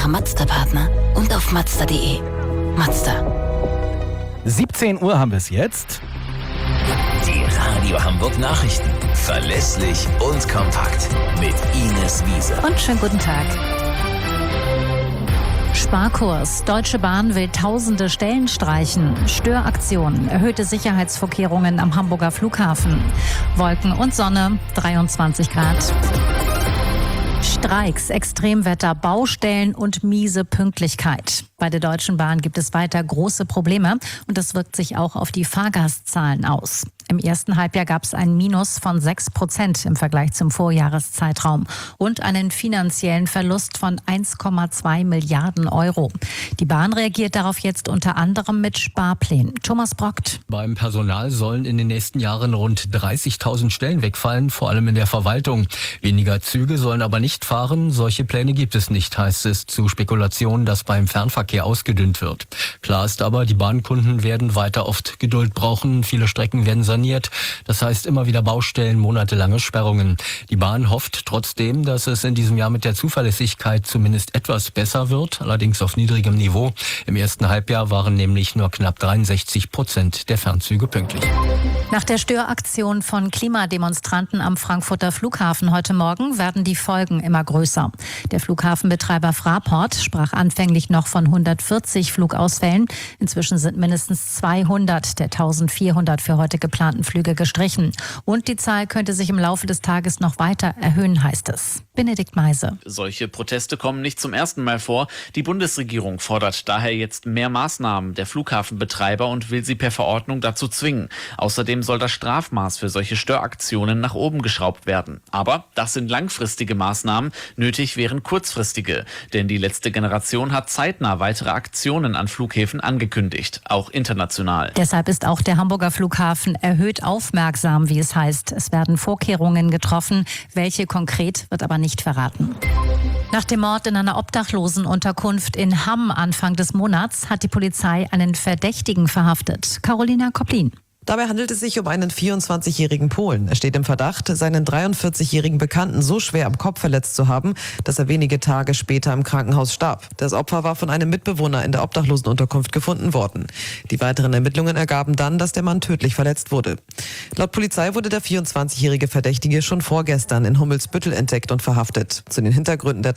Ihre Mazda-Partner und auf Mazda.de. Mazda. 17 Uhr haben wir es jetzt. Die Radio Hamburg Nachrichten. Verlässlich und kompakt. Mit Ines Wiese. Und schönen guten Tag. Sparkurs. Deutsche Bahn will tausende Stellen streichen. Störaktionen. Erhöhte Sicherheitsvorkehrungen am Hamburger Flughafen. Wolken und Sonne. 23 Grad. Streiks, Extremwetter, Baustellen und miese Pünktlichkeit. Bei der Deutschen Bahn gibt es weiter große Probleme und das wirkt sich auch auf die Fahrgastzahlen aus. Im ersten Halbjahr gab es ein Minus von 6% im Vergleich zum Vorjahreszeitraum und einen finanziellen Verlust von 1,2 Milliarden Euro. Die Bahn reagiert darauf jetzt unter anderem mit Sparplänen. Thomas Brockt. Beim Personal sollen in den nächsten Jahren rund 30.000 Stellen wegfallen, vor allem in der Verwaltung. Weniger Züge sollen aber nicht fahren. Solche Pläne gibt es nicht, heißt es zu Spekulationen, dass beim Fernverkehr ausgedünnt wird. Klar ist aber, die Bahnkunden werden weiter oft Geduld brauchen. Viele Strecken werden saniert. Das heißt immer wieder Baustellen, monatelange Sperrungen. Die Bahn hofft trotzdem, dass es in diesem Jahr mit der Zuverlässigkeit zumindest etwas besser wird, allerdings auf niedrigem Niveau. Im ersten Halbjahr waren nämlich nur knapp 63% der Fernzüge pünktlich. Nach der Störaktion von Klimademonstranten am Frankfurter Flughafen heute Morgen werden die Folgen immer größer. Der Flughafenbetreiber Fraport sprach anfänglich noch von 140 Flugausfällen. Inzwischen sind mindestens 200 der 1400 für heute geplanten Flüge gestrichen. Und die Zahl könnte sich im Laufe des Tages noch weiter erhöhen, heißt es. Benedikt Meise. Solche Proteste kommen nicht zum ersten Mal vor. Die Bundesregierung fordert daher jetzt mehr Maßnahmen der Flughafenbetreiber und will sie per Verordnung dazu zwingen. Außerdem soll das Strafmaß für solche Störaktionen nach oben geschraubt werden. Aber das sind langfristige Maßnahmen. Nötig wären kurzfristige. Denn die letzte Generation hat zeitnah weitere Aktionen an Flughäfen angekündigt, auch international. Deshalb ist auch der Hamburger Flughafen erhöht aufmerksam, wie es heißt. Es werden Vorkehrungen getroffen. Welche konkret, wird aber nicht verraten. Nach dem Mord in einer Obdachlosenunterkunft in Hamm Anfang des Monats hat die Polizei einen Verdächtigen verhaftet. Carolina Koplin. Dabei handelt es sich um einen 24-jährigen Polen. Er steht im Verdacht, seinen 43-jährigen Bekannten so schwer am Kopf verletzt zu haben, dass er wenige Tage später im Krankenhaus starb. Das Opfer war von einem Mitbewohner in der Obdachlosenunterkunft gefunden worden. Die weiteren Ermittlungen ergaben dann, dass der Mann tödlich verletzt wurde. Laut Polizei wurde der 24-jährige Verdächtige schon vorgestern in Hummelsbüttel entdeckt und verhaftet. Zu den Hintergründen der